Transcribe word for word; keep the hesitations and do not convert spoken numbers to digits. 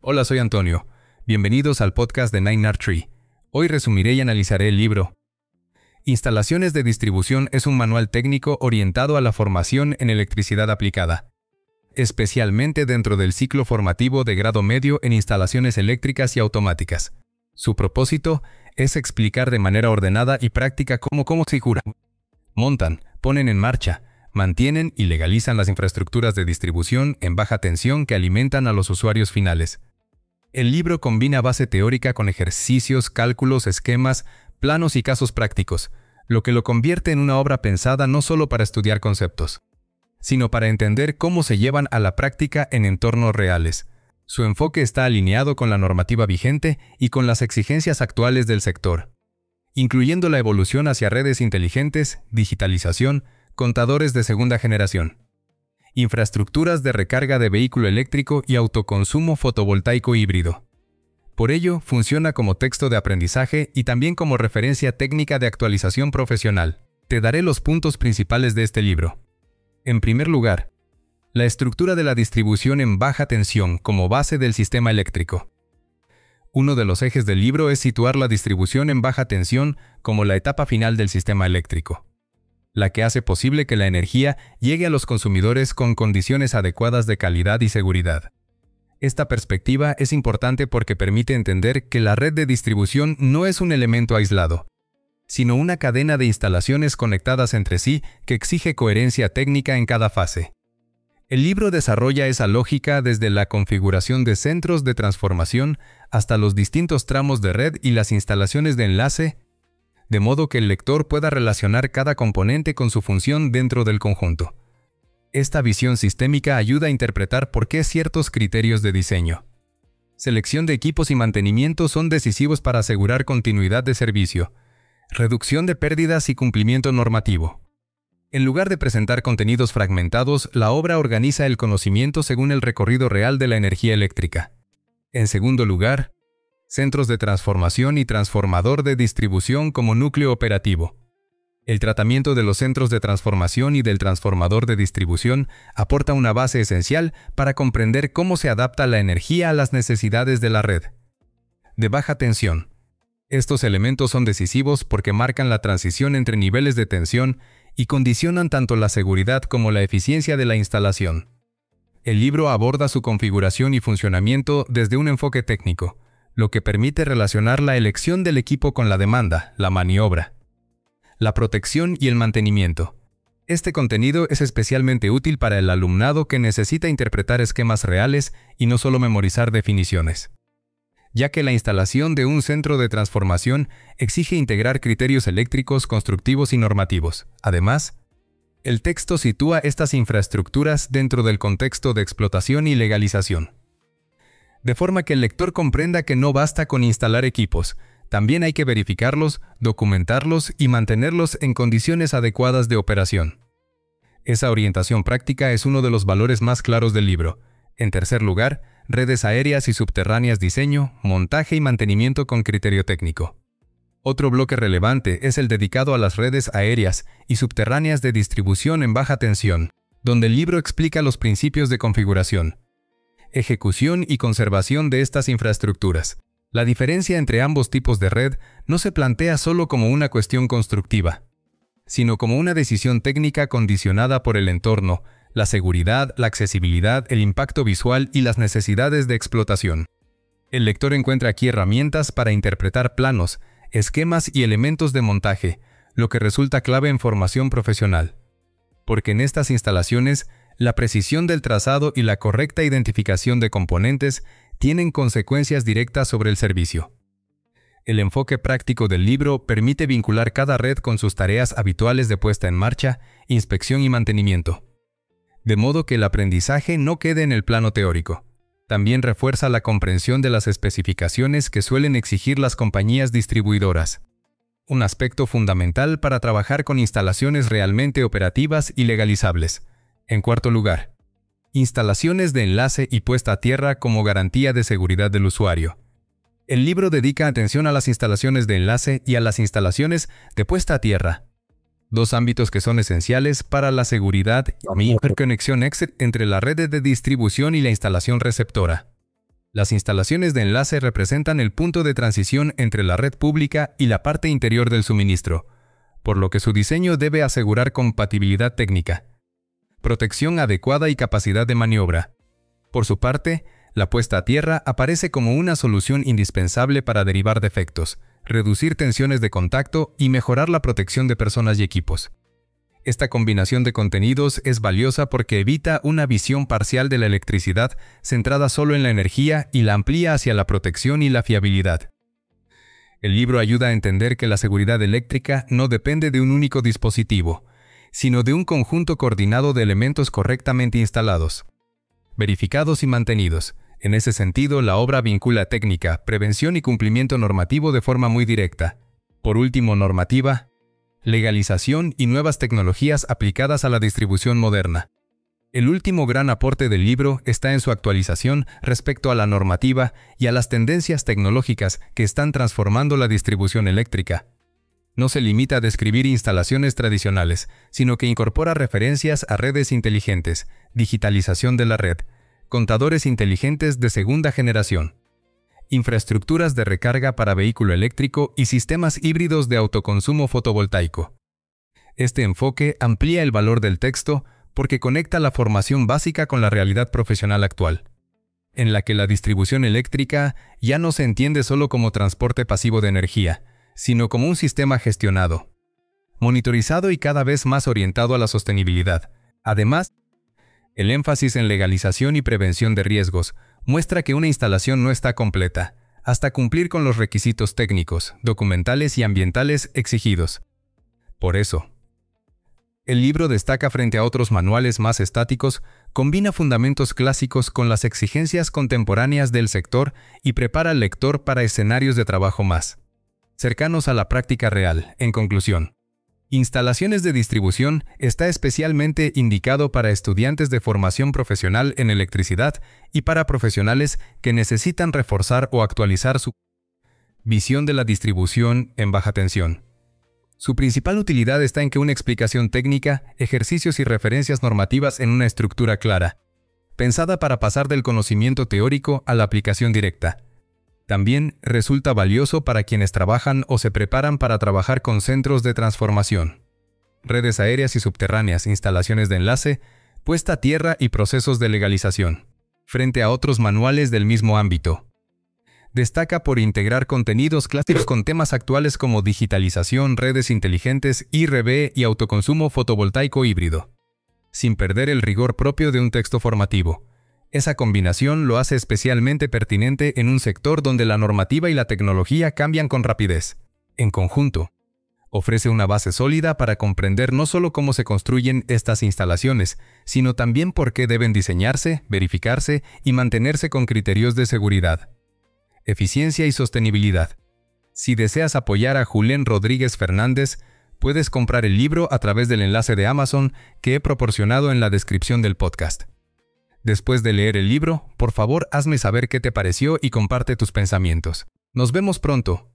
Hola, soy Antonio. Bienvenidos al podcast de Nine Art Tree. Hoy resumiré y analizaré el libro Instalaciones de distribución es un manual técnico orientado a la formación en electricidad aplicada, especialmente dentro del ciclo formativo de grado medio en instalaciones eléctricas y automáticas. Su propósito es explicar de manera ordenada y práctica cómo, cómo se configuran, montan, ponen en marcha, mantienen y legalizan las infraestructuras de distribución en baja tensión que alimentan a los usuarios finales. El libro combina base teórica con ejercicios, cálculos, esquemas, planos y casos prácticos, lo que lo convierte en una obra pensada no solo para estudiar conceptos, sino para entender cómo se llevan a la práctica en entornos reales. Su enfoque está alineado con la normativa vigente y con las exigencias actuales del sector, incluyendo la evolución hacia redes inteligentes, digitalización, contadores de segunda generación, infraestructuras de recarga de vehículo eléctrico y autoconsumo fotovoltaico híbrido. Por ello, funciona como texto de aprendizaje y también como referencia técnica de actualización profesional. Te daré los puntos principales de este libro. En primer lugar, la estructura de la distribución en baja tensión como base del sistema eléctrico. Uno de los ejes del libro es situar la distribución en baja tensión como la etapa final del sistema eléctrico, la que hace posible que la energía llegue a los consumidores con condiciones adecuadas de calidad y seguridad. Esta perspectiva es importante porque permite entender que la red de distribución no es un elemento aislado, sino una cadena de instalaciones conectadas entre sí que exige coherencia técnica en cada fase. El libro desarrolla esa lógica desde la configuración de centros de transformación hasta los distintos tramos de red y las instalaciones de enlace, de modo que el lector pueda relacionar cada componente con su función dentro del conjunto. Esta visión sistémica ayuda a interpretar por qué ciertos criterios de diseño, selección de equipos y mantenimiento son decisivos para asegurar continuidad de servicio, reducción de pérdidas y cumplimiento normativo. En lugar de presentar contenidos fragmentados, la obra organiza el conocimiento según el recorrido real de la energía eléctrica. En segundo lugar, centros de transformación y transformador de distribución como núcleo operativo. El tratamiento de los centros de transformación y del transformador de distribución aporta una base esencial para comprender cómo se adapta la energía a las necesidades de la red de baja tensión. Estos elementos son decisivos porque marcan la transición entre niveles de tensión y condicionan tanto la seguridad como la eficiencia de la instalación. El libro aborda su configuración y funcionamiento desde un enfoque técnico, lo que permite relacionar la elección del equipo con la demanda, la maniobra, la protección y el mantenimiento. Este contenido es especialmente útil para el alumnado que necesita interpretar esquemas reales y no solo memorizar definiciones, ya que la instalación de un centro de transformación exige integrar criterios eléctricos, constructivos y normativos. Además, el texto sitúa estas infraestructuras dentro del contexto de explotación y legalización, de forma que el lector comprenda que no basta con instalar equipos, también hay que verificarlos, documentarlos y mantenerlos en condiciones adecuadas de operación. Esa orientación práctica es uno de los valores más claros del libro. En tercer lugar, redes aéreas y subterráneas, diseño, montaje y mantenimiento con criterio técnico. Otro bloque relevante es el dedicado a las redes aéreas y subterráneas de distribución en baja tensión, donde el libro explica los principios de configuración, ejecución y conservación de estas infraestructuras. La diferencia entre ambos tipos de red no se plantea solo como una cuestión constructiva, sino como una decisión técnica condicionada por el entorno, la seguridad, la accesibilidad, el impacto visual y las necesidades de explotación. El lector encuentra aquí herramientas para interpretar planos, esquemas y elementos de montaje, lo que resulta clave en formación profesional, porque en estas instalaciones, la precisión del trazado y la correcta identificación de componentes tienen consecuencias directas sobre el servicio. El enfoque práctico del libro permite vincular cada red con sus tareas habituales de puesta en marcha, inspección y mantenimiento, de modo que el aprendizaje no quede en el plano teórico. También refuerza la comprensión de las especificaciones que suelen exigir las compañías distribuidoras, un aspecto fundamental para trabajar con instalaciones realmente operativas y legalizables. En cuarto lugar, instalaciones de enlace y puesta a tierra como garantía de seguridad del usuario. El libro dedica atención a las instalaciones de enlace y a las instalaciones de puesta a tierra, dos ámbitos que son esenciales para la seguridad y interconexión entre la red de distribución y la instalación receptora. Las instalaciones de enlace representan el punto de transición entre la red pública y la parte interior del suministro, por lo que su diseño debe asegurar compatibilidad técnica, protección adecuada y capacidad de maniobra. Por su parte, la puesta a tierra aparece como una solución indispensable para derivar defectos, reducir tensiones de contacto y mejorar la protección de personas y equipos. Esta combinación de contenidos es valiosa porque evita una visión parcial de la electricidad centrada solo en la energía y la amplía hacia la protección y la fiabilidad. El libro ayuda a entender que la seguridad eléctrica no depende de un único dispositivo, sino de un conjunto coordinado de elementos correctamente instalados, verificados y mantenidos. En ese sentido, la obra vincula técnica, prevención y cumplimiento normativo de forma muy directa. Por último, normativa, legalización y nuevas tecnologías aplicadas a la distribución moderna. El último gran aporte del libro está en su actualización respecto a la normativa y a las tendencias tecnológicas que están transformando la distribución eléctrica. No se limita a describir instalaciones tradicionales, sino que incorpora referencias a redes inteligentes, digitalización de la red, contadores inteligentes de segunda generación, infraestructuras de recarga para vehículo eléctrico y sistemas híbridos de autoconsumo fotovoltaico. Este enfoque amplía el valor del texto porque conecta la formación básica con la realidad profesional actual, en la que la distribución eléctrica ya no se entiende solo como transporte pasivo de energía, sino como un sistema gestionado, monitorizado y cada vez más orientado a la sostenibilidad. Además, el énfasis en legalización y prevención de riesgos muestra que una instalación no está completa hasta cumplir con los requisitos técnicos, documentales y ambientales exigidos. Por eso, el libro destaca frente a otros manuales más estáticos, combina fundamentos clásicos con las exigencias contemporáneas del sector y prepara al lector para escenarios de trabajo más cercanos a la práctica real. En conclusión, Instalaciones de distribución está especialmente indicado para estudiantes de formación profesional en electricidad y para profesionales que necesitan reforzar o actualizar su visión de la distribución en baja tensión. Su principal utilidad está en que una explicación técnica, ejercicios y referencias normativas en una estructura clara, pensada para pasar del conocimiento teórico a la aplicación directa. También resulta valioso para quienes trabajan o se preparan para trabajar con centros de transformación, redes aéreas y subterráneas, instalaciones de enlace, puesta a tierra y procesos de legalización, frente a otros manuales del mismo ámbito. Destaca por integrar contenidos clásicos con temas actuales como digitalización, redes inteligentes, I R B y autoconsumo fotovoltaico híbrido, sin perder el rigor propio de un texto formativo. Esa combinación lo hace especialmente pertinente en un sector donde la normativa y la tecnología cambian con rapidez. En conjunto, ofrece una base sólida para comprender no solo cómo se construyen estas instalaciones, sino también por qué deben diseñarse, verificarse y mantenerse con criterios de seguridad, eficiencia y sostenibilidad. Si deseas apoyar a Julen Rodríguez Fernández, puedes comprar el libro a través del enlace de Amazon que he proporcionado en la descripción del podcast. Después de leer el libro, por favor hazme saber qué te pareció y comparte tus pensamientos. Nos vemos pronto.